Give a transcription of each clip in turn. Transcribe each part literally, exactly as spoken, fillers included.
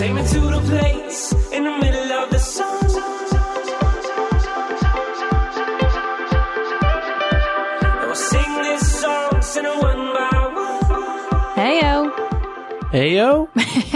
Take me to the place in the middle of the sun. And we'll sing this song, sing it one by one. Heyo. Heyo?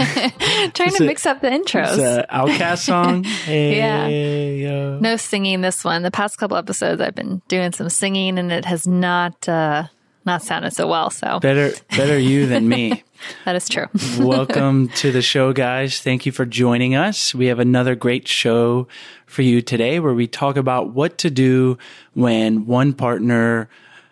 Trying It's to a- mix up the intros. It's an Outcast song. Hey, Yeah. yo. No singing this one. The past couple episodes I've been doing some singing and it has not uh, not sounded so well. So Better, better you than me. that is true. Welcome to the show, guys. Thank you for joining us. We have another great show for you today where we talk about what to do when one partner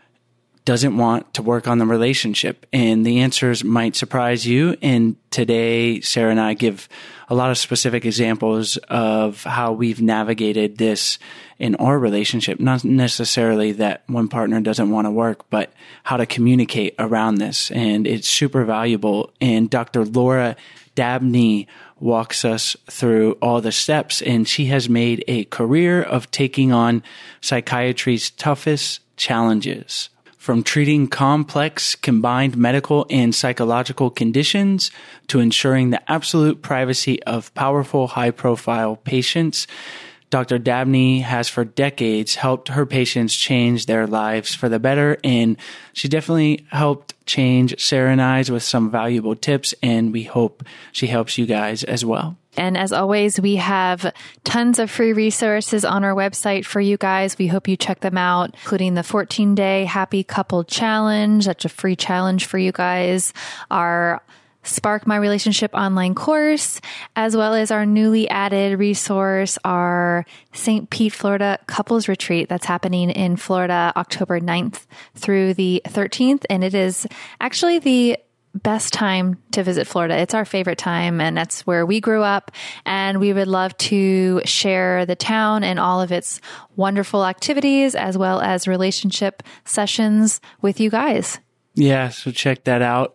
doesn't want to work on the relationship. And the answers might surprise you. And today, Sarah and I give a lot of specific examples of how we've navigated this in our relationship. Not necessarily that one partner doesn't want to work, but how to communicate around this. And it's super valuable. And Doctor Laura Dabney walks us through all the steps. And she has made a career of taking on psychiatry's toughest challenges. From treating complex combined medical and psychological conditions to ensuring the absolute privacy of powerful, high-profile patients, Doctor Dabney has for decades helped her patients change their lives for the better, and she definitely helped change Sarah and I's with some valuable tips, and we hope she helps you guys as well. And as always, we have tons of free resources on our website for you guys. We hope you check them out, including the fourteen-day Happy Couple Challenge. That's a free challenge for you guys. Our Spark My Relationship online course, as well as our newly added resource, our Saint Pete, Florida couples retreat that's happening in Florida, October ninth through the thirteenth. And it is actually the best time to visit Florida. It's our favorite time, and that's where we grew up. And we would love to share the town and all of its wonderful activities, as well as relationship sessions with you guys. Yeah, so check that out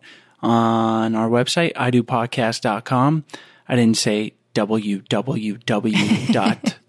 on our website, I do podcast dot com. I didn't say w w w dot.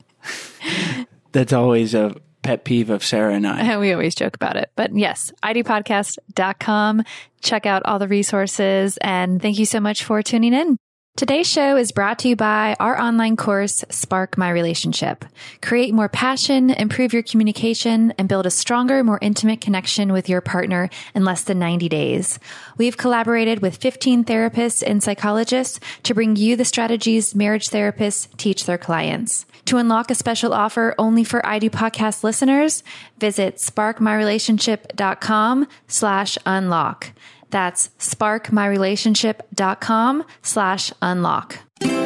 That's always a pet peeve of Sarah and I. We always joke about it. But yes, I do podcast dot com. Check out all the resources, and thank you so much for tuning in. Today's show is brought to you by our online course, Spark My Relationship. Create more passion, improve your communication, and build a stronger, more intimate connection with your partner in less than ninety days. We've collaborated with fifteen therapists and psychologists to bring you the strategies marriage therapists teach their clients. To unlock a special offer only for I Do Podcast listeners, visit spark my relationship dot com slash unlock. That's spark my relationship dot com slash unlock.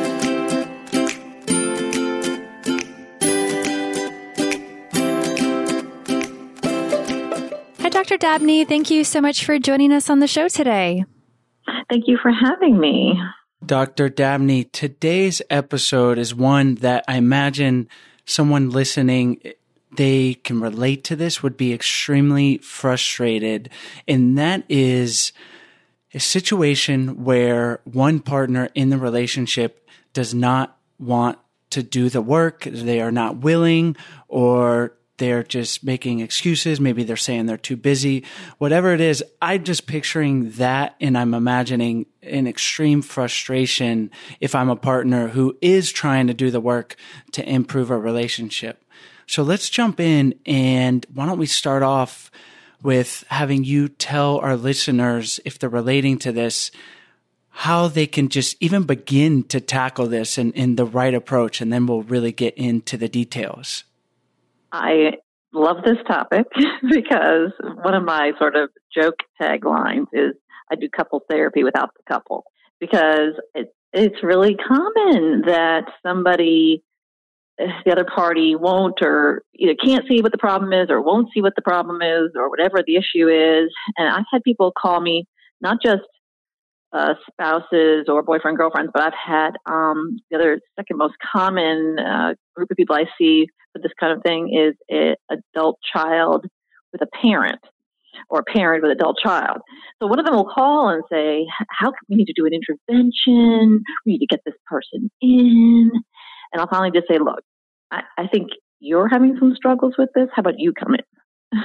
Hi, Doctor Dabney. Thank you so much for joining us on the show today. Thank you for having me. Doctor Dabney, today's episode is one that I imagine someone listening, they can relate to this, would be extremely frustrated. And that is a situation where one partner in the relationship does not want to do the work. They are not willing, or they're just making excuses. Maybe they're saying they're too busy. Whatever it is, I'm just picturing that, and I'm imagining an extreme frustration if I'm a partner who is trying to do the work to improve a relationship. So let's jump in, and why don't we start off with having you tell our listeners, if they're relating to this, how they can just even begin to tackle this in, in the right approach, and then we'll really get into the details. I love this topic because one of my sort of joke taglines is I do couple therapy without the couple, because it, it's really common that somebody, the other party won't, or either can't see what the problem is or won't see what the problem is or whatever the issue is. And I've had people call me, not just uh, spouses or boyfriend, girlfriends, but I've had um, the other second most common uh, group of people I see for this kind of thing is an adult child with a parent, or a parent with an adult child. So one of them will call and say, how can we need to do an intervention? We need to get this person in. And I'll finally just say, look, I, I think you're having some struggles with this. How about you come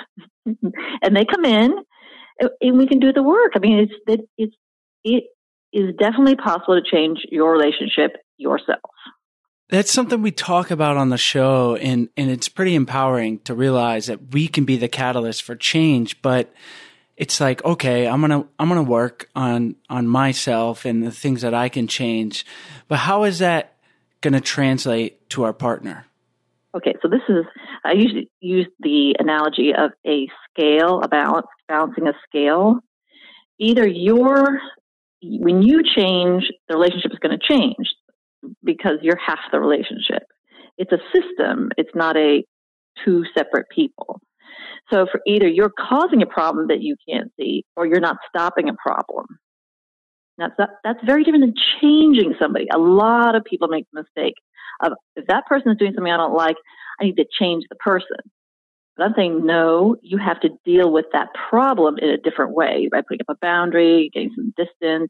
in? And they come in, and we can do the work. I mean, it's it, it's it is definitely possible to change your relationship yourself. That's something we talk about on the show, and, and it's pretty empowering to realize that we can be the catalyst for change. But it's like, okay, I'm gonna I'm gonna work on on myself and the things that I can change. But how is that gonna translate to our partner? Okay, so this is I usually use the analogy of a scale, a balance, balancing a scale. Either you're when you change, the relationship is going to change, because you're half the relationship. It's a system. It's not a two separate people. So for either you're causing a problem that you can't see, or you're not stopping a problem. That's that, that's very different than changing somebody. A lot of people make the mistake of, if that person is doing something I don't like, I need to change the person. But I'm saying, no, you have to deal with that problem in a different way, by putting up a boundary, getting some distance.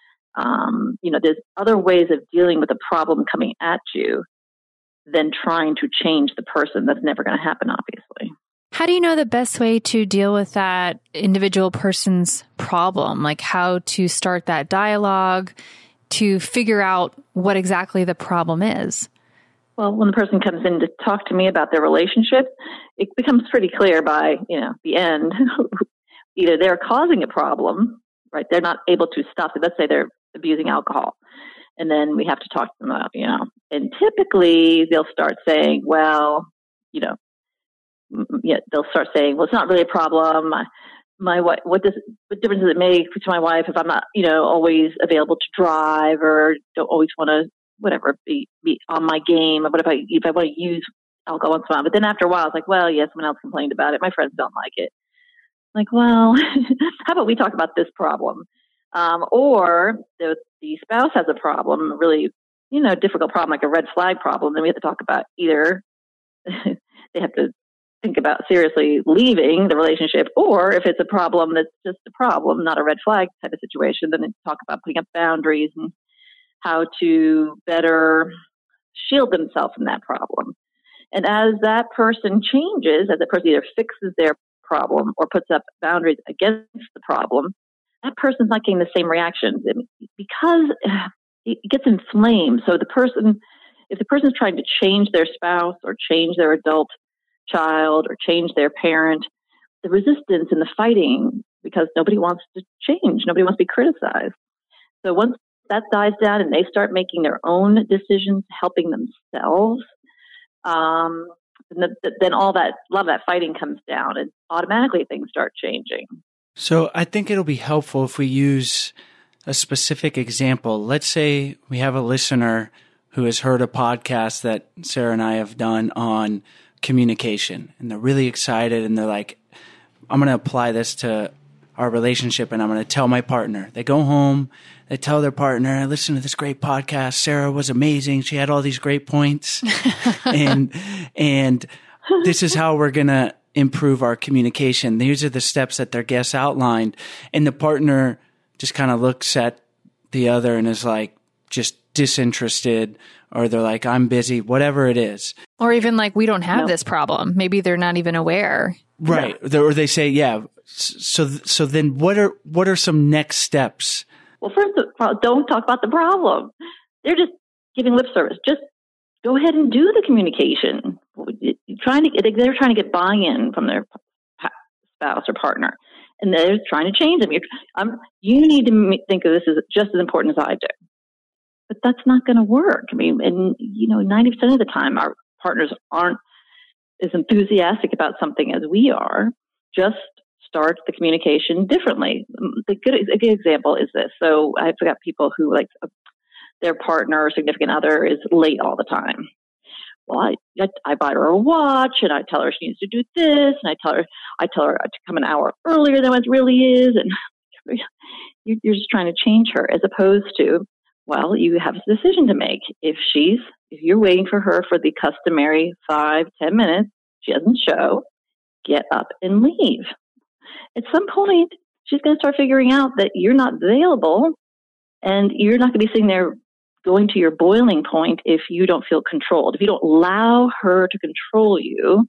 Um, you know, there's other ways of dealing with a problem coming at you than trying to change the person. That's never going to happen, obviously. How do you know the best way to deal with that individual person's problem? Like how to start that dialogue to figure out what exactly the problem is? Well, when the person comes in to talk to me about their relationship, it becomes pretty clear by, you know, the end. Either they're causing a problem, right? They're not able to stop it. Let's say they're abusing alcohol. And then we have to talk to them about, you know, and typically they'll start saying, well, you know, yeah, they'll start saying, well, it's not really a problem. My, my wife, what does, what difference does it make to my wife if I'm not, you know, always available to drive, or don't always want to, whatever, be, be on my game? What if I, if I want to use alcohol once in a while? But then after a while, it's like, well, yeah, someone else complained about it. My friends don't like it. Like, well, how about we talk about this problem? Um, or the, the spouse has a problem, a really, you know, difficult problem, like a red flag problem. Then we have to talk about either they have to think about seriously leaving the relationship, or if it's a problem that's just a problem, not a red flag type of situation, then they talk about putting up boundaries and how to better shield themselves from that problem. And as that person changes, as that person either fixes their problem or puts up boundaries against the problem, that person's not getting the same reactions, because it gets inflamed. So the person, if the person's trying to change their spouse or change their adult child or change their parent, the resistance and the fighting, because nobody wants to change, nobody wants to be criticized. So once that dies down and they start making their own decisions, helping themselves, um, then all that, a lot of that fighting comes down, and automatically things start changing. So I think it'll be helpful if we use a specific example. Let's say we have a listener who has heard a podcast that Sarah and I have done on communication, and they're really excited, and they're like, I'm going to apply this to our relationship, and I'm going to tell my partner. They go home, they tell their partner, I listened to this great podcast. Sarah was amazing. She had all these great points. and, and this is how we're going to improve our communication. These are the steps that their guests outlined. And the partner just kind of looks at the other and is like, just disinterested, or they're like, I'm busy, whatever it is. Or even like, we don't have No. this problem. Maybe they're not even aware. Right. No. Or they say, yeah. So, so then what are, what are some next steps? Well, first of all, don't talk about the problem. They're just giving lip service. Just go ahead and do the communication. Trying to, they're trying to get buy-in from their spouse or partner, and they're trying to change them. You're, um, you need to think of this as just as important as I do. But that's not going to work. I mean, and you know, ninety percent of the time, our partners aren't as enthusiastic about something as we are. Just start the communication differently. The good, a good example is this. So I've got people who, like, their partner or significant other is late all the time. Well, I, I, I buy her a watch, and I tell her she needs to do this, and I tell her I tell her to come an hour earlier than what it really is, and you're just trying to change her, as opposed to, well, you have a decision to make. If she's if you're waiting for her for the customary five ten minutes, she doesn't show, get up and leave. At some point, she's going to start figuring out that you're not available, and you're not going to be sitting there going to your boiling point if you don't feel controlled. If you don't allow her to control you,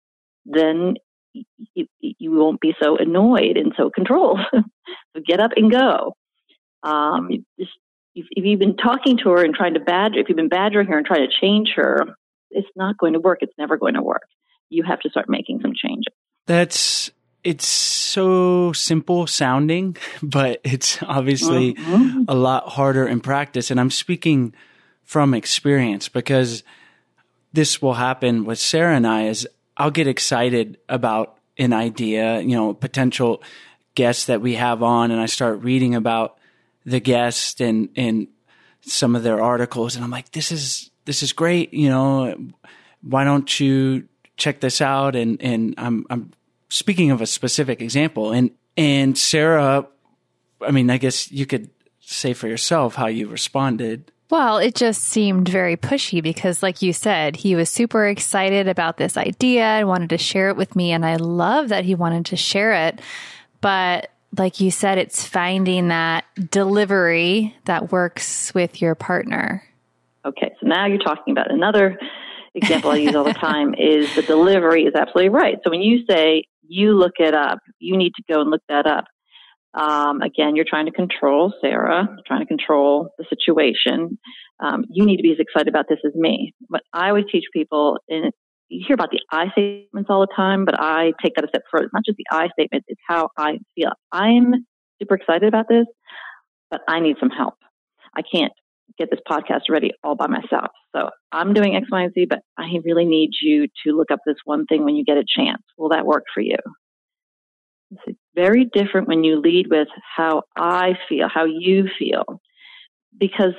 then you, you won't be so annoyed and so controlled. So get up and go. Um, you just, if, if you've been talking to her and trying to badger, if you've been badgering her and trying to change her, it's not going to work. It's never going to work. You have to start making some changes. That's, it's so simple sounding, but it's obviously mm-hmm. a lot harder in practice. And I'm speaking from experience because this will happen with Sarah and I is I'll get excited about an idea, you know, potential guests that we have on, and I start reading about the guest and, and some of their articles. And I'm like, this is, this is great. You know, why don't you check this out? And, and I'm, I'm speaking of a specific example, and, and Sarah, I mean, I guess you could say for yourself how you responded. Well, it just seemed very pushy because, like you said, he was super excited about this idea and wanted to share it with me. And I love that he wanted to share it. But like you said, it's finding that delivery that works with your partner. Okay, so now you're talking about another example I use all the time is the delivery is absolutely right. So when you say you look it up, you need to go and look that up. Um, again, you're trying to control Sarah, trying to control the situation. Um, you need to be as excited about this as me. But I always teach people, and you hear about the I statements all the time, but I take that a step further. It's not just the I statement, it's how I feel. I'm super excited about this, but I need some help. I can't get this podcast ready all by myself. So I'm doing X, Y, and Z, but I really need you to look up this one thing when you get a chance. Will that work for you? It's very different when you lead with how I feel, how you feel. Because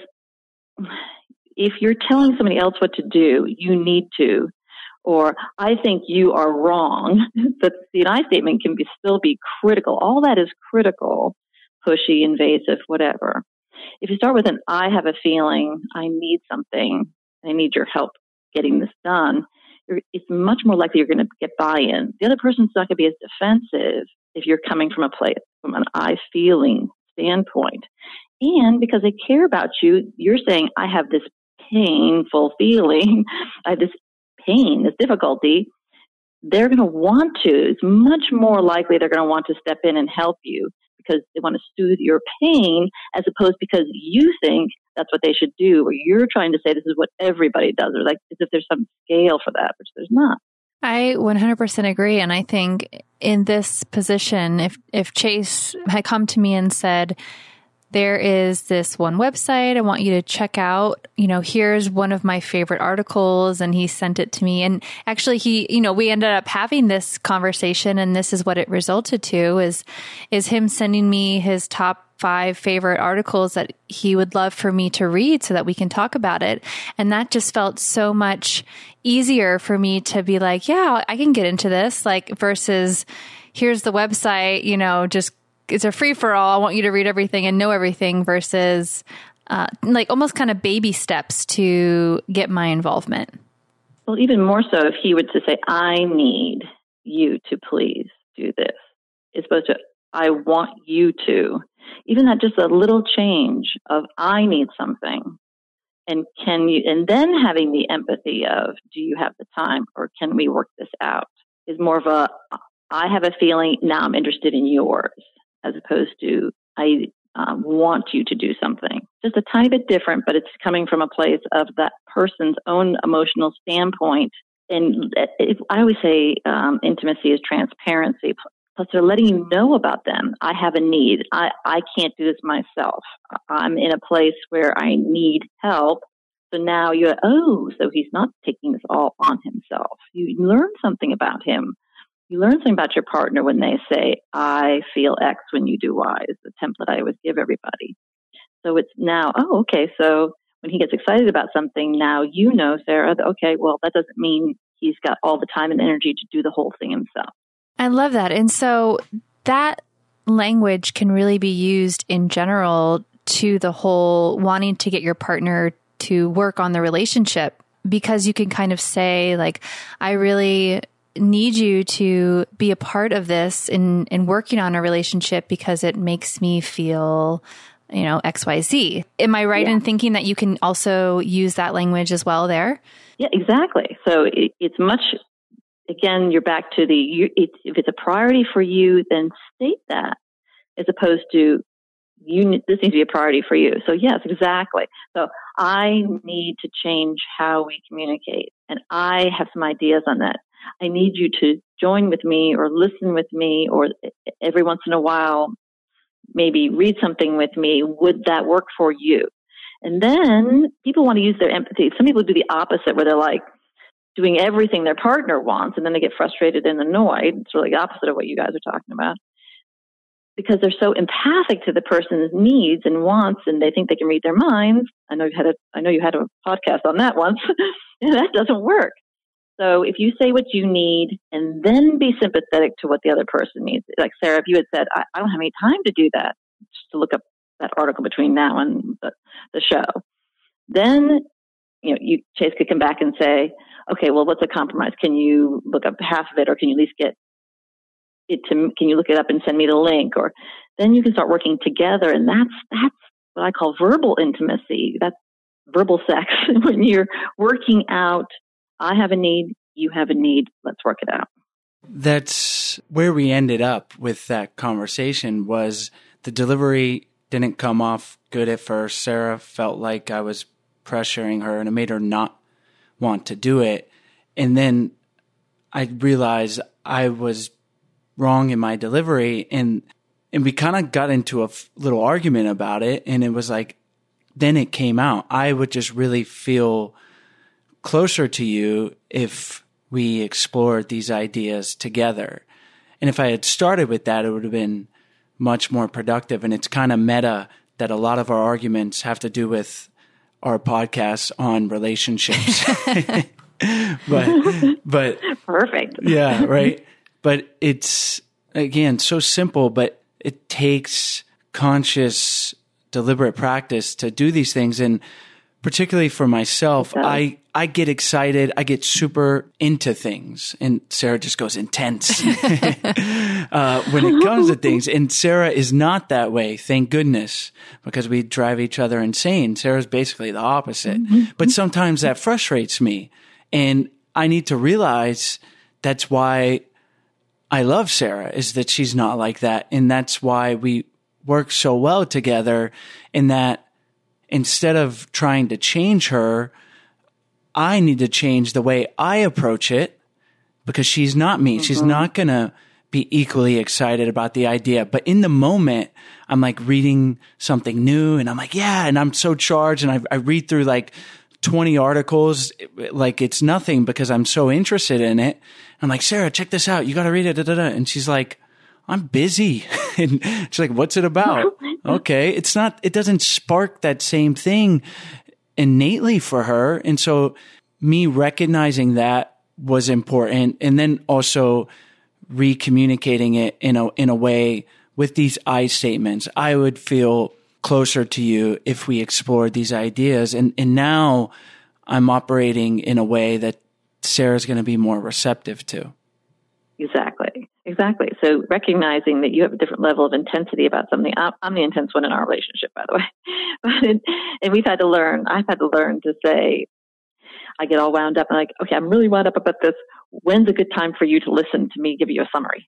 if you're telling somebody else what to do, you need to, or I think you are wrong, but the I statement can be still be critical. All that is critical, pushy, invasive, whatever. If you start with an I have a feeling, I need something, I need your help getting this done, it's much more likely you're going to get buy-in. The other person's not going to be as defensive if you're coming from a place, from an I feeling standpoint. And because they care about you, you're saying, I have this painful feeling, I have this pain, this difficulty. They're going to want to, it's much more likely they're going to want to step in and help you because they want to soothe your pain as opposed because you think that's what they should do, or you're trying to say this is what everybody does, or like as if there's some scale for that, which there's not. I one hundred percent agree. And I think in this position, if, if Chase had come to me and said, there is this one website I want you to check out, you know, here's one of my favorite articles, and he sent it to me. And actually he, you know, we ended up having this conversation, and this is what it resulted to is, is him sending me his top five favorite articles that he would love for me to read so that we can talk about it. And that just felt so much easier for me to be like, yeah, I can get into this, like versus here's the website, you know, just it's a free for all. I want you to read everything and know everything versus uh, like almost kind of baby steps to get my involvement. Well, even more so if he would to say, I need you to please do this. It's supposed to, I want you to. Even that just a little change of I need something. And can you, and then having the empathy of, do you have the time or can we work this out is more of a, I have a feeling, now I'm interested in yours, as opposed to, I um, want you to do something. Just a tiny bit different, but it's coming from a place of that person's own emotional standpoint. And it, I always say um, intimacy is transparency. Plus, they're letting you know about them. I have a need. I, I can't do this myself. I'm in a place where I need help. So now you're, oh, so he's not taking this all on himself. You learn something about him. You learn something about your partner when they say, I feel X when you do Y, is the template I always give everybody. So it's now, oh, okay, so when he gets excited about something, now you know, Sarah, that, okay, well, that doesn't mean he's got all the time and energy to do the whole thing himself. I love that. And so that language can really be used in general to the whole wanting to get your partner to work on the relationship, because you can kind of say, like, I really need you to be a part of this in, in working on a relationship because it makes me feel, you know, X, Y, Z. Am I right yeah. in thinking that you can also use that language as well there? Yeah, exactly. So it, it's much, again, you're back to the, you, it's, if it's a priority for you, then state that, as opposed to you this needs to be a priority for you. So yes, exactly. So I need to change how we communicate, and I have some ideas on that. I need you to join with me or listen with me, or every once in a while, maybe read something with me. Would that work for you? And then people want to use their empathy. Some people do the opposite, where they're like doing everything their partner wants, and then they get frustrated and annoyed. It's really the opposite of what you guys are talking about, because they're so empathic to the person's needs and wants, and they think they can read their minds. I know you had a, I know you had a podcast on that once, and that doesn't work. So if you say what you need and then be sympathetic to what the other person needs, like Sarah, if you had said, I, I don't have any time to do that, just to look up that article between now and the, the show, then you know, you Chase could come back and say, okay, well, what's a compromise? Can you look up half of it, or can you at least get it to? Can you look it up and send me the link? Or then you can start working together, and that's that's what I call verbal intimacy. That's verbal sex when you're working out. I have a need, you have a need. Let's work it out. That's where we ended up with that conversation. Was the delivery didn't come off good at first. Sarah felt like I was pressuring her, and it made her not want to do it. And then I realized I was wrong in my delivery, and and we kind of got into a f- little argument about it. And it was like, then it came out. I would just really feel closer to you if we explored these ideas together. And if I had started with that, it would have been much more productive. And it's kind of meta that a lot of our arguments have to do with our podcast on relationships. but, but perfect. Yeah, right. But it's, again, so simple, but it takes conscious, deliberate practice to do these things. And particularly for myself, I, I get excited. I get super into things. And Sarah just goes intense uh, when it comes to things. And Sarah is not that way, thank goodness, because we drive each other insane. Sarah's basically the opposite. Mm-hmm. But sometimes that frustrates me. And I need to realize that's why I love Sarah, is that she's not like that. And that's why we work so well together, in that instead of trying to change her, I need to change the way I approach it, because she's not me. Mm-hmm. She's not going to be equally excited about the idea. But in the moment, I'm like reading something new and I'm like, yeah, and I'm so charged. And I, I read through like twenty articles like it's nothing, because I'm so interested in it. I'm like, Sarah, check this out. You got to read it. Da, da, da. And she's like, I'm busy. And she's like, what's it about? Okay. It's not, it doesn't spark that same thing innately for her. And so me recognizing that was important. And then also recommunicating it in a, in a way with these I statements. I would feel closer to you if we explored these ideas. And, and now I'm operating in a way that Sarah's going to be more receptive to. Exactly. Exactly. So recognizing that you have a different level of intensity about something. I'm, I'm the intense one in our relationship, by the way. But, and we've had to learn, I've had to learn to say, I get all wound up and like, okay, I'm really wound up about this. When's a good time for you to listen to me give you a summary?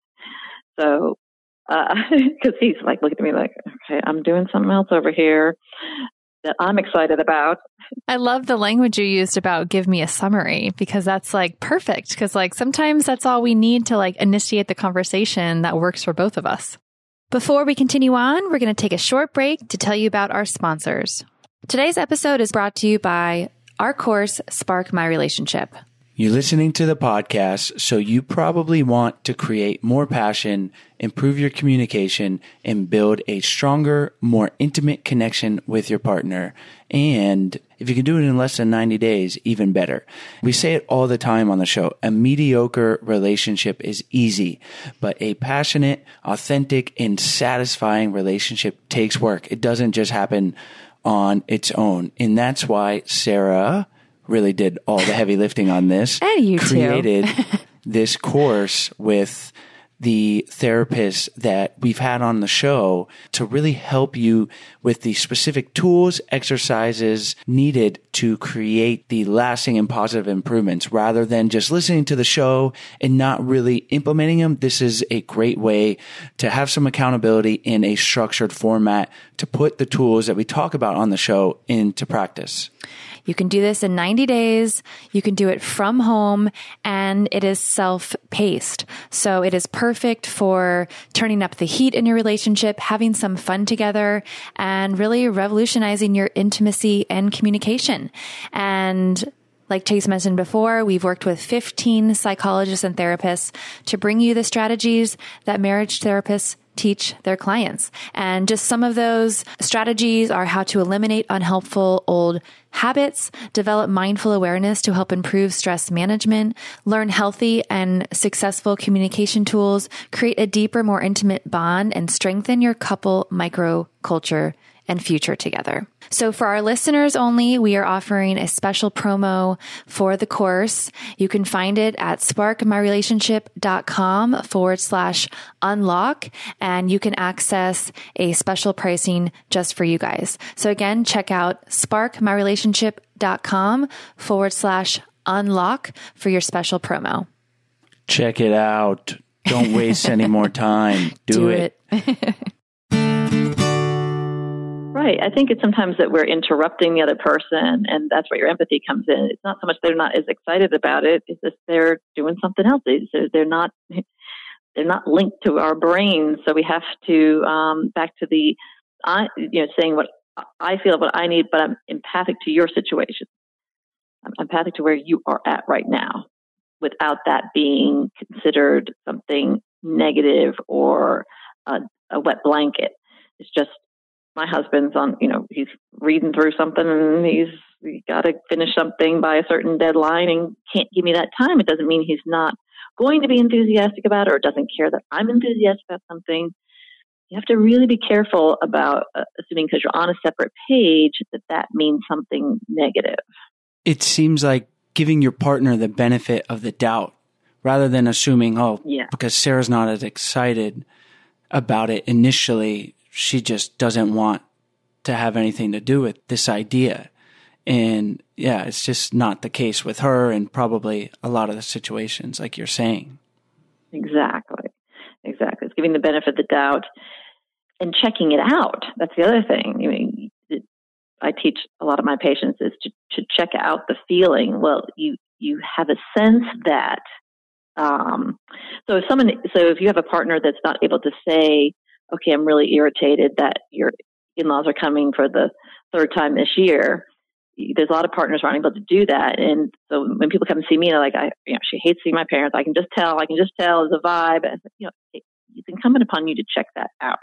So, because uh, he's like looking at me like, okay, I'm doing something else over here that I'm excited about. I love the language you used about give me a summary, because that's like perfect. Because like sometimes that's all we need to like initiate the conversation that works for both of us. Before we continue on, we're going to take a short break to tell you about our sponsors. Today's episode is brought to you by our course, Spark My Relationship. You're listening to the podcast, so you probably want to create more passion, improve your communication, and build a stronger, more intimate connection with your partner. And if you can do it in less than ninety days, even better. We say it all the time on the show. A mediocre relationship is easy, but a passionate, authentic, and satisfying relationship takes work. It doesn't just happen on its own. And that's why Sarah really did all the heavy lifting on this. And you created this course with the therapists that we've had on the show to really help you with the specific tools, exercises needed to create the lasting and positive improvements rather than just listening to the show and not really implementing them. This is a great way to have some accountability in a structured format to put the tools that we talk about on the show into practice. You can do this in ninety days. You can do it from home, and it is self-paced. So it is perfect for turning up the heat in your relationship, having some fun together, and really revolutionizing your intimacy and communication. And like Chase mentioned before, we've worked with fifteen psychologists and therapists to bring you the strategies that marriage therapists teach their clients. And just some of those strategies are how to eliminate unhelpful old habits, develop mindful awareness to help improve stress management, learn healthy and successful communication tools, create a deeper, more intimate bond, and strengthen your couple microculture and future together. So for our listeners only, we are offering a special promo for the course. You can find it at sparkmyrelationship.com forward slash unlock, and you can access a special pricing just for you guys. So again, check out sparkmyrelationship.com forward slash unlock for your special promo. Check it out. Don't waste any more time. Do, Do it. it. Right. I think it's sometimes that we're interrupting the other person, and that's where your empathy comes in. It's not so much they're not as excited about it; it's just they're doing something else. They, they're not they're not linked to our brains, so we have to um, back to the I, you know, saying what I feel, what I need, but I'm empathic to your situation. I'm empathic to where you are at right now, without that being considered something negative or a, a wet blanket. It's just, my husband's on, you know, he's reading through something and he's, he's got to finish something by a certain deadline and can't give me that time. It doesn't mean he's not going to be enthusiastic about it or doesn't care that I'm enthusiastic about something. You have to really be careful about uh, assuming because you're on a separate page that that means something negative. It seems like giving your partner the benefit of the doubt rather than assuming, oh, yeah. because Sarah's not as excited about it initially, she just doesn't want to have anything to do with this idea. And yeah, it's just not the case with her and probably a lot of the situations like you're saying. Exactly. Exactly. It's giving the benefit of the doubt and checking it out. That's the other thing. I mean, I teach a lot of my patients is to, to check out the feeling. Well, you, you have a sense that, um, so if someone, so if you have a partner that's not able to say, okay, I'm really irritated that your in-laws are coming for the third time this year. There's a lot of partners who aren't able to do that. And so when people come and see me, they're like, I, you know, she hates seeing my parents. I can just tell, I can just tell there's a vibe. And, you know, it's incumbent upon you to check that out.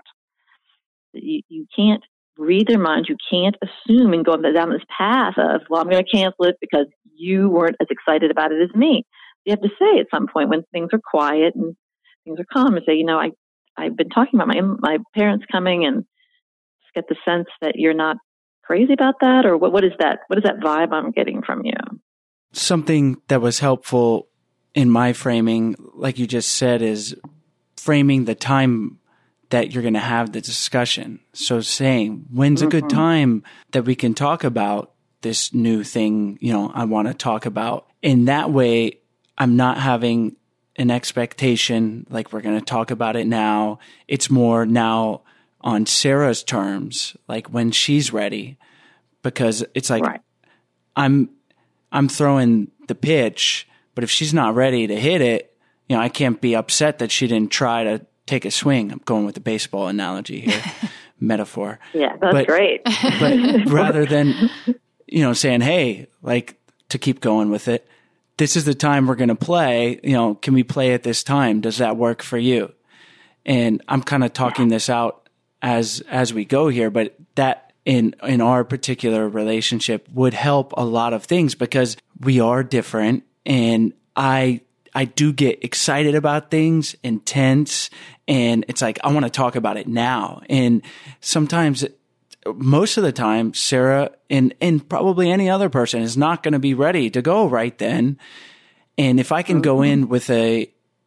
You, you can't read their minds. You can't assume and go down this path of, well, I'm going to cancel it because you weren't as excited about it as me. You have to say at some point when things are quiet and things are calm and say, you know, I, I've been talking about my my parents coming and just get the sense that you're not crazy about that, or what? What is that? What is that vibe I'm getting from you? Something that was helpful in my framing, like you just said, is framing the time that you're going to have the discussion. So saying, when's mm-hmm. a good time that we can talk about this new thing, you know, I want to talk about? In that way, I'm not having an expectation, like we're going to talk about it now. It's more now on Sarah's terms, like when she's ready, because it's like, right. I'm, I'm throwing the pitch, but if she's not ready to hit it, you know, I can't be upset that she didn't try to take a swing. I'm going with the baseball analogy here, metaphor. Yeah, that's but, great. But rather than, you know, saying, hey, like to keep going with it, this is the time we're going to play, you know, can we play at this time? Does that work for you? And I'm kind of talking yeah. this out as, as we go here, but that in, in our particular relationship would help a lot of things because we are different. And I, I do get excited about things, intense, and it's like, I want to talk about it now. And sometimes, most of the time, Sarah and, and probably any other person is not going to be ready to go right then. And if I can mm-hmm. go in with a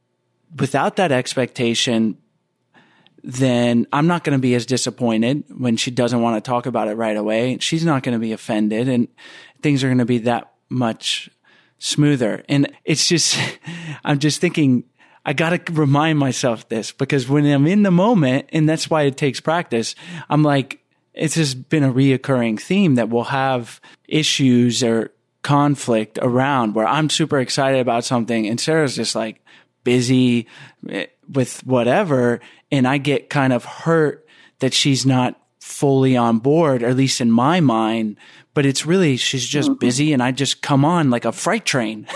without that expectation, then I'm not going to be as disappointed when she doesn't want to talk about it right away. She's not going to be offended, and things are going to be that much smoother. And it's just, I'm just thinking, I got to remind myself this, because when I'm in the moment, and that's why it takes practice, I'm like, it's just been a reoccurring theme that we'll have issues or conflict around where I'm super excited about something and Sarah's just like busy with whatever. And I get kind of hurt that she's not fully on board, or at least in my mind, but it's really, she's just mm-hmm. busy, and I just come on like a freight train.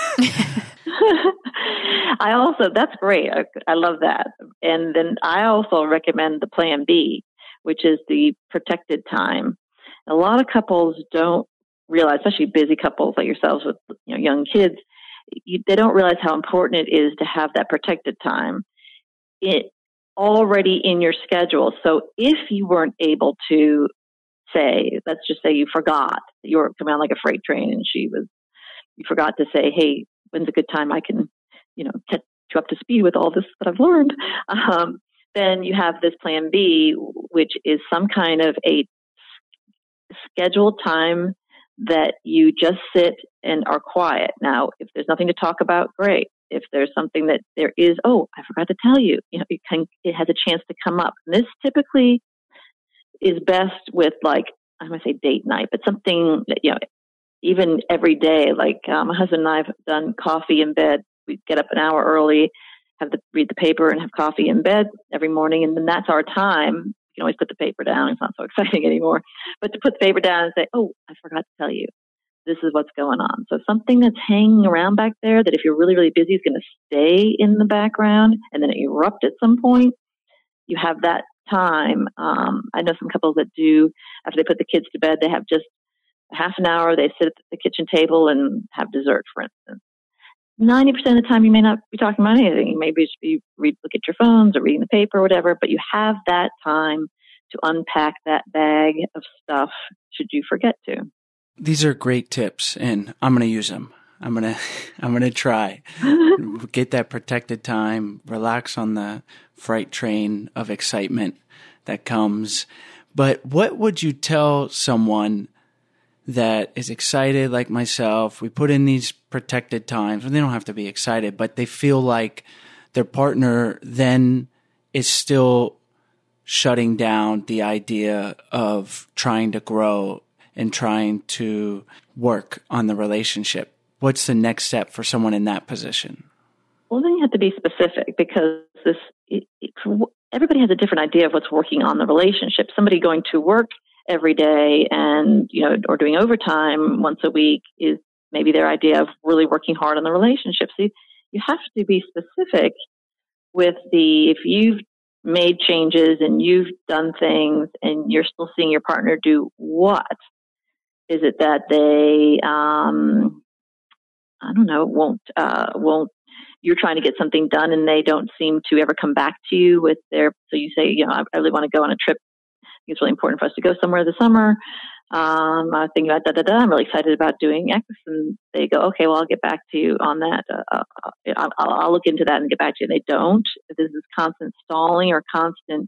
I also, that's great. I, I love that. And then I also recommend the plan B, which is the protected time. A lot of couples don't realize, especially busy couples like yourselves with you know, young kids, you, they don't realize how important it is to have that protected time it already in your schedule. So if you weren't able to say, let's just say you forgot that you were coming on like a freight train, and she was, you forgot to say, hey, when's a good time I can, you know, catch you up to speed with all this that I've learned. Um, then you have this plan B, which is some kind of a scheduled time that you just sit and are quiet. Now, if there's nothing to talk about, great. If there's something that there is, oh, I forgot to tell you, you know, it can, it has a chance to come up. And this typically is best with, like, I'm going to say date night, but something that, you know, even every day, like um, my husband and I have done coffee in bed. We get up an hour early, have to read the paper and have coffee in bed every morning. And then that's our time. You can always put the paper down. It's not so exciting anymore. But to put the paper down and say, oh, I forgot to tell you, this is what's going on. So something that's hanging around back there that if you're really, really busy is going to stay in the background and then erupt at some point. You have that time. Um, I know some couples that do, after they put the kids to bed, they have just a half an hour. They sit at the kitchen table and have dessert, for instance. ninety percent of the time, you may not be talking about anything. You may just be read, look at your phones or reading the paper or whatever, but you have that time to unpack that bag of stuff should you forget to. These are great tips, and I'm going to use them. I'm going to, I'm going to try. Get that protected time, relax on the freight train of excitement that comes. But what would you tell someone that is excited like myself? We put in these protected times, and they don't have to be excited, but they feel like their partner then is still shutting down the idea of trying to grow and trying to work on the relationship. What's the next step for someone in that position? Well, then you have to be specific, because this it, it, everybody has a different idea of what's working on the relationship. Somebody going to work every day and, you know, or doing overtime once a week is maybe their idea of really working hard on the relationship. So you, you have to be specific with the, if you've made changes and you've done things and you're still seeing your partner do what? Is it that they, um, I don't know, won't, uh, won't, you're trying to get something done and they don't seem to ever come back to you with their, so you say, you know, I really want to go on a trip. It's really important for us to go somewhere this summer. Um, I think about da da da. I'm really excited about doing X, and they go, okay, well, I'll get back to you on that. Uh, I'll, I'll look into that and get back to you. And they don't. If this is constant stalling or constant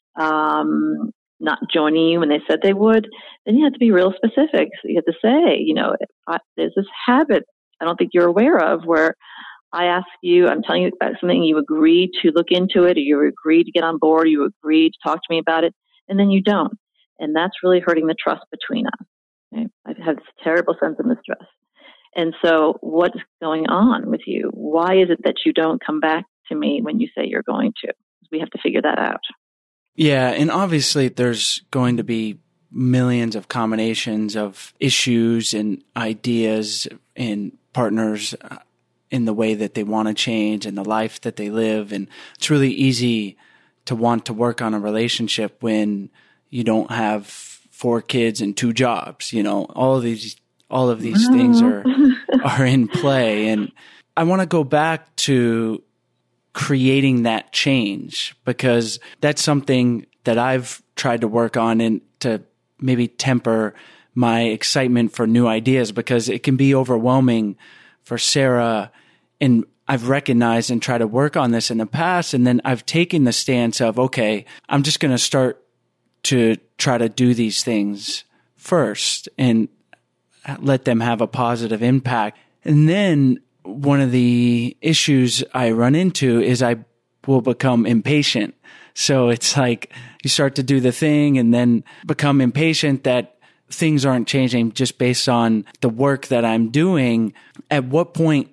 um, not joining you when they said they would, then you have to be real specific. So you have to say, you know, I, there's this habit I don't think you're aware of where I ask you, I'm telling you about something, you agree to look into it, or you agree to get on board, or you agree to talk to me about it, and then you don't. And that's really hurting the trust between us. Okay? I've had this terrible sense of mistrust. And so what's going on with you? Why is it that you don't come back to me when you say you're going to? We have to figure that out. Yeah, and obviously there's going to be millions of combinations of issues and ideas and partners in the way that they want to change and the life that they live. And it's really easy to want to work on a relationship when you don't have four kids and two jobs. You know, all of these, all of these things are, are in play. And I want to go back to creating that change, because that's something that I've tried to work on and to maybe temper my excitement for new ideas, because it can be overwhelming for Sarah. And I've recognized and tried to work on this in the past. And then I've taken the stance of, okay, I'm just going to start to try to do these things first and let them have a positive impact. And then one of the issues I run into is I will become impatient. So it's like you start to do the thing and then become impatient that things aren't changing just based on the work that I'm doing. At what point,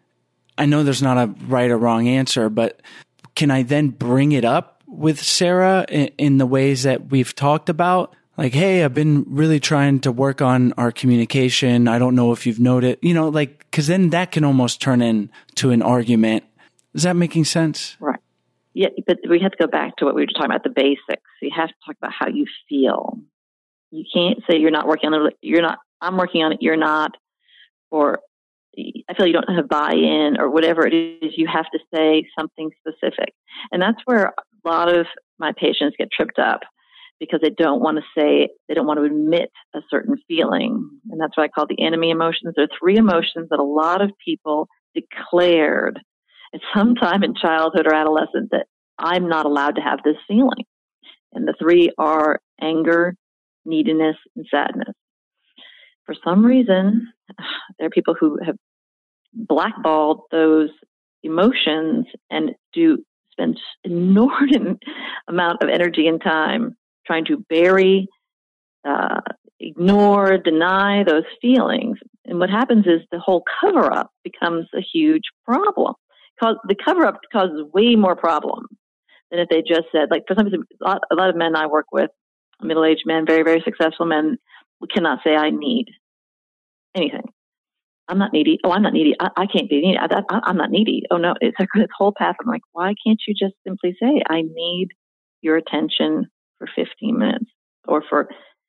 I know there's not a right or wrong answer, but can I then bring it up with Sarah in, in the ways that we've talked about? Like, hey, I've been really trying to work on our communication. I don't know if you've noted, you know, like, because then that can almost turn into an argument. Is that making sense? Right. Yeah, but we have to go back to what we were talking about, the basics. You have to talk about how you feel. You can't say you're not working on it. You're not, I'm working on it. You're not, or I feel you don't have buy-in or whatever it is. You have to say something specific. And that's where a lot of my patients get tripped up because they don't want to say, they don't want to admit a certain feeling. And that's what I call the enemy emotions. There are three emotions that a lot of people declared at some time in childhood or adolescence that I'm not allowed to have this feeling. And the three are anger, neediness, and sadness. For some reason, there are people who have blackballed those emotions and do spend inordinate amount of energy and time trying to bury, uh, ignore, deny those feelings. And what happens is the whole cover-up becomes a huge problem. Cause the cover-up causes way more problems than if they just said, like, for some reason, a lot, a lot of men I work with, middle-aged men, very, very successful men, cannot say, I need anything. I'm not needy. Oh, I'm not needy. I, I can't be needy. I, I, I'm not needy. Oh, no. It's like this whole path. I'm like, why can't you just simply say, I need your attention for fifteen minutes or for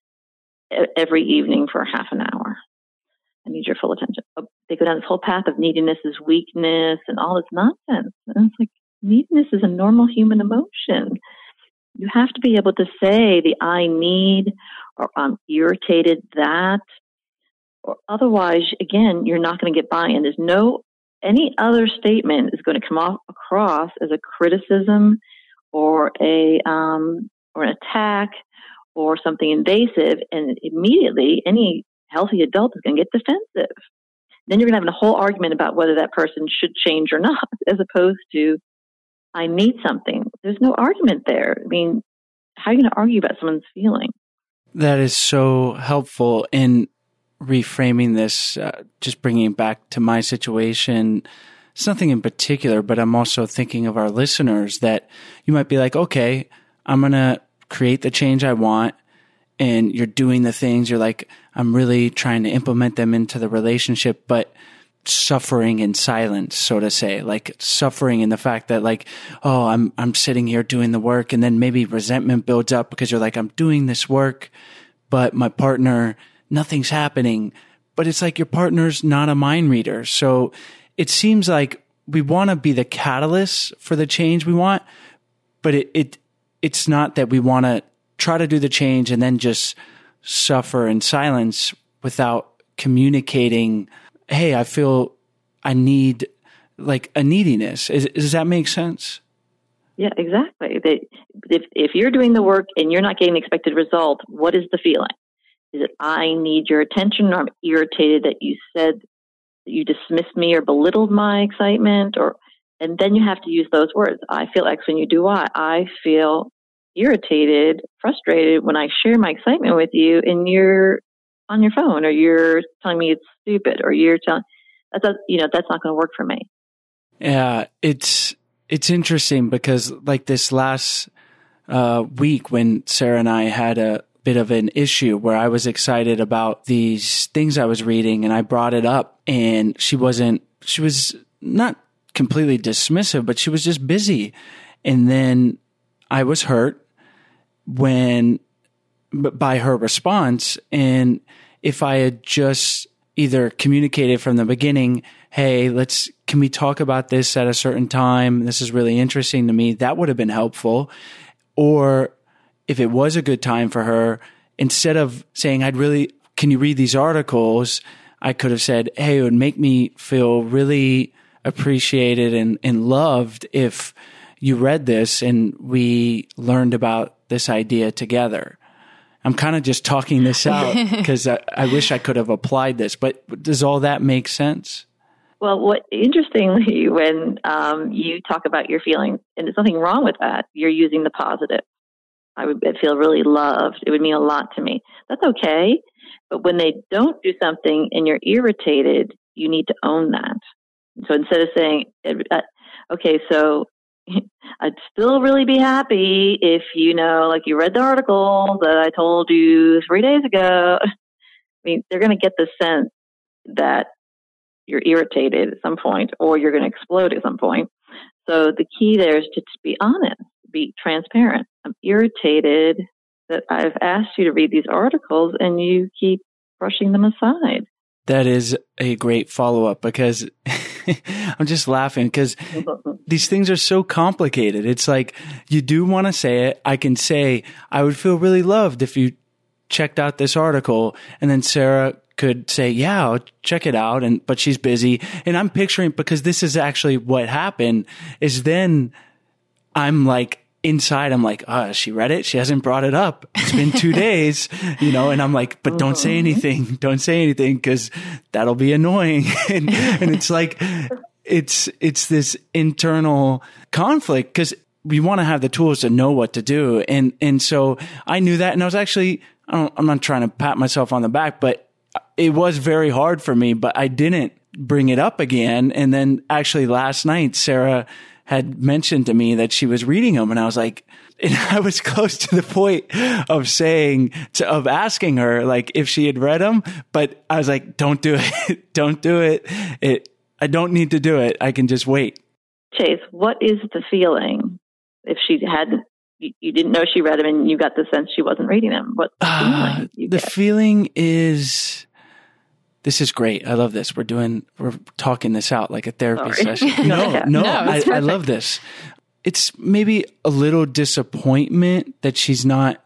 every evening for half an hour? I need your full attention. They go down this whole path of neediness is weakness and all this nonsense. And it's like, neediness is a normal human emotion. You have to be able to say the I need or I'm irritated that, or otherwise, again, you're not going to get buy-in. There's no, any other statement is going to come off across as a criticism or a, um, or an attack or something invasive. And immediately any healthy adult is going to get defensive. Then you're going to have a whole argument about whether that person should change or not, as opposed to, I need something. There's no argument there. I mean, how are you going to argue about someone's feeling? That is so helpful in reframing this, uh, just bringing it back to my situation. It's nothing in particular, but I'm also thinking of our listeners that you might be like, okay, I'm going to create the change I want. And you're doing the things, you're like, I'm really trying to implement them into the relationship, but suffering in silence, so to say, like suffering in the fact that like, oh, I'm, I'm sitting here doing the work. And then maybe resentment builds up because you're like, I'm doing this work, but my partner, nothing's happening. But it's like your partner's not a mind reader. So it seems like we want to be the catalyst for the change we want, but it, it it's not that we want to try to do the change and then just suffer in silence without communicating, hey, I feel I need like a neediness. Is, does that make sense? Yeah, exactly. They, if, if you're doing the work and you're not getting the expected result, what is the feeling? Is it, I need your attention, or I'm irritated that you said that you dismissed me or belittled my excitement? Or, and then you have to use those words. I feel X when you do Y. I feel irritated, frustrated when I share my excitement with you and you're on your phone, or you're telling me it's stupid, or you're telling, that's, you know, that's not going to work for me. Yeah, it's, it's interesting because like this last uh, week when Sarah and I had a bit of an issue where I was excited about these things I was reading and I brought it up, and she wasn't, she was not completely dismissive, but she was just busy. And then I was hurt when by her response. And if I had just either communicated from the beginning, hey, let's, can we talk about this at a certain time? This is really interesting to me. That would have been helpful. Or if it was a good time for her, instead of saying, I'd really, can you read these articles? I could have said, hey, it would make me feel really appreciated and, and loved if you read this and we learned about this idea together. I'm kind of just talking this out because I, I wish I could have applied this, but does all that make sense? Well, what interestingly, when um, you talk about your feelings, and there's nothing wrong with that, you're using the positive. I would I'd feel really loved. It would mean a lot to me. That's okay. But when they don't do something and you're irritated, you need to own that. So instead of saying, uh, okay, so I'd still really be happy if, you know, like you read the article that I told you three days ago. I mean, they're going to get the sense that you're irritated at some point or you're going to explode at some point. So the key there is to, to be honest, be transparent. I'm irritated that I've asked you to read these articles and you keep brushing them aside. That is a great follow-up because I'm just laughing because these things are so complicated. It's like you do want to say it. I can say, I would feel really loved if you checked out this article. And then Sarah could say, yeah, I'll check it out. And, but she's busy. And I'm picturing, because this is actually what happened, is then I'm like, inside, I'm like, oh, she read it. She hasn't brought it up. It's been two days, you know, and I'm like, but don't say anything. Don't say anything because that'll be annoying. and, and it's like, it's, it's this internal conflict because we want to have the tools to know what to do. And, and so I knew that. And I was actually, I don't, I'm not trying to pat myself on the back, but it was very hard for me, but I didn't bring it up again. And then actually last night, Sarah had mentioned to me that she was reading them. And I was like, and I was close to the point of saying, to, of asking her, like, if she had read them, but I was like, don't do it. Don't do it. It, I don't need to do it. I can just wait. Chase, what is the feeling if she hadn't, you, you didn't know she read them and you got the sense she wasn't reading them? What's the uh, feeling you The get? feeling is, this is great. I love this. We're doing, we're talking this out like a therapy Sorry. session. No, Yeah. no, No, I, it's I perfect. love this. It's maybe a little disappointment that she's not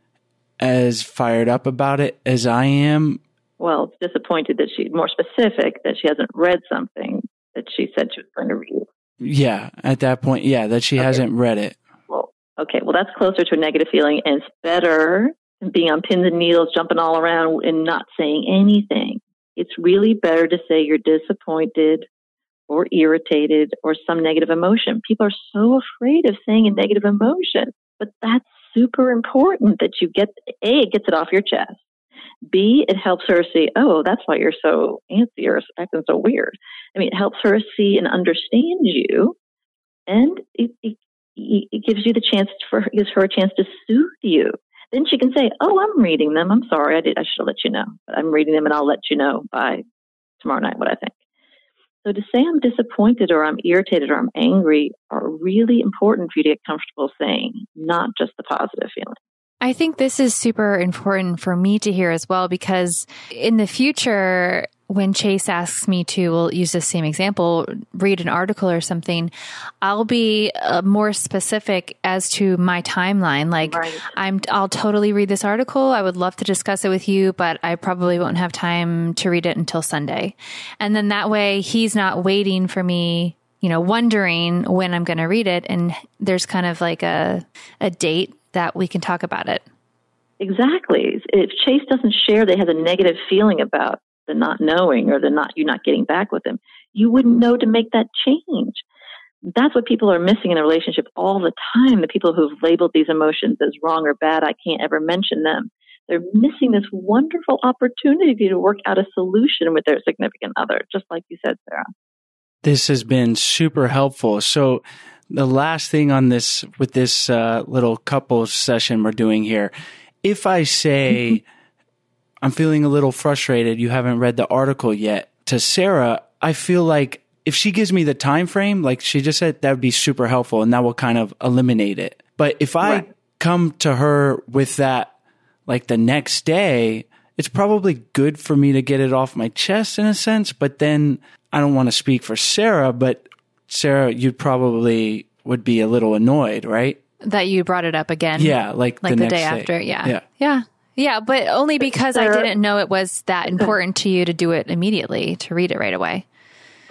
as fired up about it as I am. Well, it's disappointed that she, more specific, that she hasn't read something that she said she was going to read. Yeah, at that point, yeah, that she Okay. hasn't read it. Well, okay, well, that's closer to a negative feeling, and it's better than being on pins and needles, jumping all around and not saying anything. It's really better to say you're disappointed or irritated or some negative emotion. People are so afraid of saying a negative emotion, but that's super important that you get, A, it gets it off your chest. B, it helps her see, oh, that's why you're so antsy or acting so weird. I mean, it helps her see and understand you, and it, it, it gives you the chance for, gives her a chance to soothe you. Then she can say, oh, I'm reading them. I'm sorry. I did. I should have let you know. But I'm reading them and I'll let you know by tomorrow night what I think. So to say I'm disappointed or I'm irritated or I'm angry are really important for you to get comfortable saying, not just the positive feeling. I think this is super important for me to hear as well, because in the future, when Chase asks me to, we'll use the same example, read an article or something, I'll be uh, more specific as to my timeline. Like, Right. I'm, I'll totally read this article. I would love to discuss it with you, but I probably won't have time to read it until Sunday. And then that way he's not waiting for me, you know, wondering when I'm going to read it. And there's kind of like a, a date that we can talk about it. Exactly. If Chase doesn't share that he has a negative feeling about the not knowing or the not you not getting back with him, you wouldn't know to make that change. That's what people are missing in a relationship all the time. The people who've labeled these emotions as wrong or bad, I can't ever mention them. They're missing this wonderful opportunity to work out a solution with their significant other, just like you said, Sarah. This has been super helpful. So the last thing on this, with this uh, little couples session we're doing here, if I say, mm-hmm. I'm feeling a little frustrated, you haven't read the article yet, to Sarah, I feel like if she gives me the time frame, like she just said, that would be super helpful and that will kind of eliminate it. But if I Right. come to her with that, like the next day, it's probably good for me to get it off my chest in a sense, but then I don't want to speak for Sarah, but Sarah, you probably would be a little annoyed, right? That you brought it up again. Yeah, like, like the, the, next day after. Yeah. Yeah. Yeah. Yeah. But only because I Sarah- didn't know it was that important to you to do it immediately, to read it right away.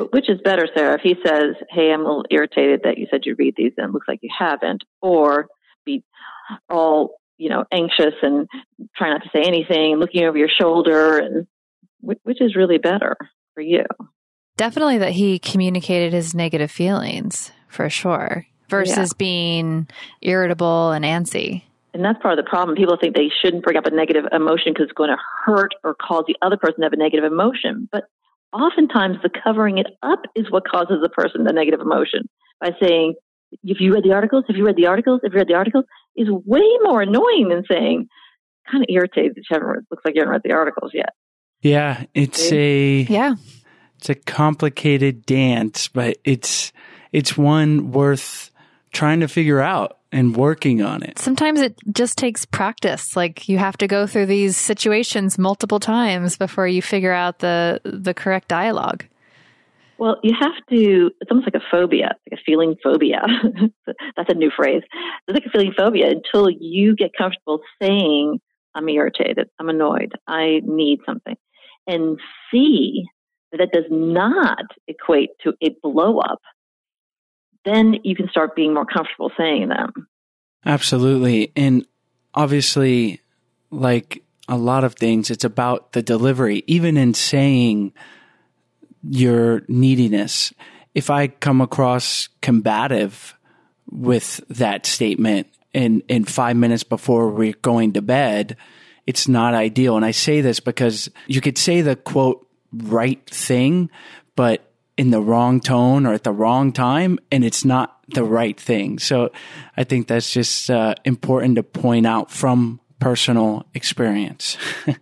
But which is better, Sarah? If he says, hey, I'm a little irritated that you said you read these and it looks like you haven't, or be all, you know, anxious and trying not to say anything, looking over your shoulder, and which is really better for you? Definitely that he communicated his negative feelings, for sure, versus yeah. being irritable and antsy. And that's part of the problem. People think they shouldn't bring up a negative emotion because it's going to hurt or cause the other person to have a negative emotion. But oftentimes the covering it up is what causes the person the negative emotion. By saying, if you read the articles, have you read the articles, have you read the articles, is way more annoying than saying, kind of irritated that you haven't read, looks like you haven't read the articles yet. Yeah, it's See? a yeah, it's a complicated dance, but it's it's one worth trying to figure out and working on it. Sometimes it just takes practice. Like you have to go through these situations multiple times before you figure out the the correct dialogue. Well, you have to, it's almost like a phobia, like a feeling phobia. That's a new phrase. It's like a feeling phobia until you get comfortable saying, I'm irritated, I'm annoyed, I need something. And see that that does not equate to a blow up. Then you can start being more comfortable saying them. Absolutely. And obviously, like a lot of things, it's about the delivery. Even in saying your neediness, if I come across combative with that statement in, in five minutes before we're going to bed, it's not ideal. And I say this because you could say the quote right thing, but in the wrong tone or at the wrong time, and it's not the right thing. So I think that's just uh, important to point out from personal experience.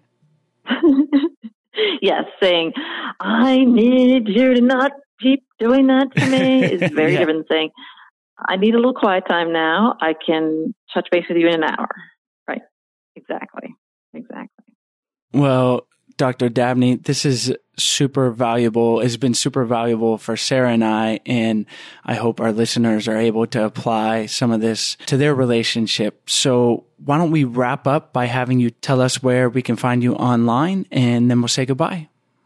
Yes, saying, I need you to not keep doing that to me is very yeah. different than saying, I need a little quiet time now. I can touch base with you in an hour. Right. Exactly. Exactly. Well, Doctor Dabney, this is super valuable. It's been super valuable for Sarah and I, and I hope our listeners are able to apply some of this to their relationship. So why don't we wrap up by having you tell us where we can find you online, and then we'll say goodbye.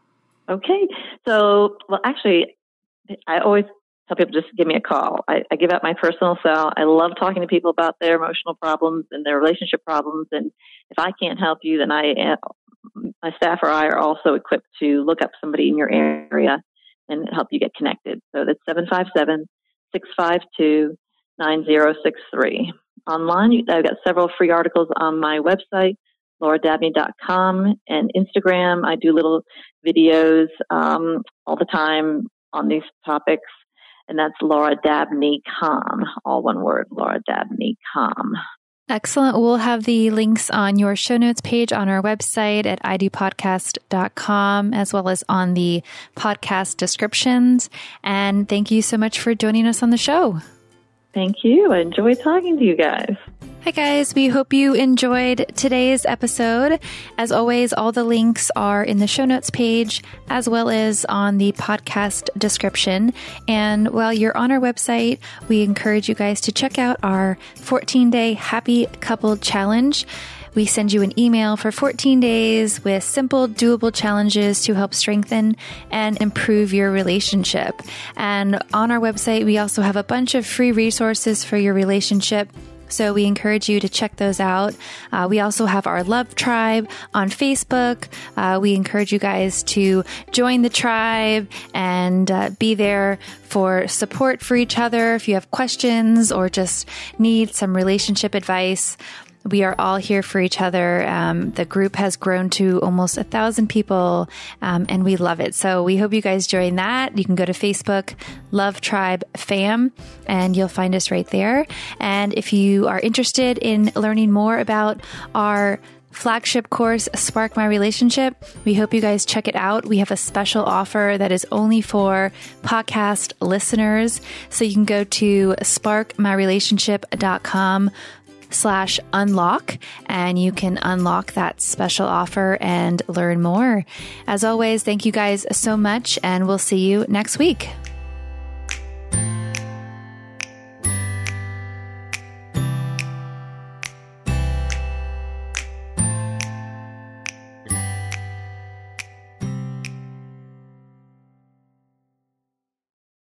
Okay. So, well, actually, I always tell people just give me a call. I, I give out my personal cell. I love talking to people about their emotional problems and their relationship problems. And if I can't help you, then I my staff or I are also equipped to look up somebody in your area and help you get connected. So that's seven five seven, six five two, nine zero six three. Online, I've got several free articles on my website, laura dabney dot com, and Instagram. I do little videos um, all the time on these topics, and that's Laura Dabney Com, all one word, Laura Dabney Com. Excellent. We'll have the links on your show notes page on our website at i do podcast dot com, as well as on the podcast descriptions. And thank you so much for joining us on the show. Thank you. I enjoyed talking to you guys. Hi, guys. We hope you enjoyed today's episode. As always, all the links are in the show notes page, as well as on the podcast description. And while you're on our website, we encourage you guys to check out our fourteen-day Happy Couple Challenge. We send you an email for fourteen days with simple, doable challenges to help strengthen and improve your relationship. And on our website, we also have a bunch of free resources for your relationship. So we encourage you to check those out. Uh, we also have our Love Tribe on Facebook. Uh, we encourage you guys to join the tribe and uh, be there for support for each other. If you have questions or just need some relationship advice, we are all here for each other. Um, the group has grown to almost a thousand people, um, and we love it. So we hope you guys join that. You can go to Facebook, Love Tribe Fam, and you'll find us right there. And if you are interested in learning more about our flagship course, Spark My Relationship, we hope you guys check it out. We have a special offer that is only for podcast listeners. So you can go to spark my relationship dot com slash unlock, and you can unlock that special offer and learn more. As always, thank you guys so much, and we'll see you next week.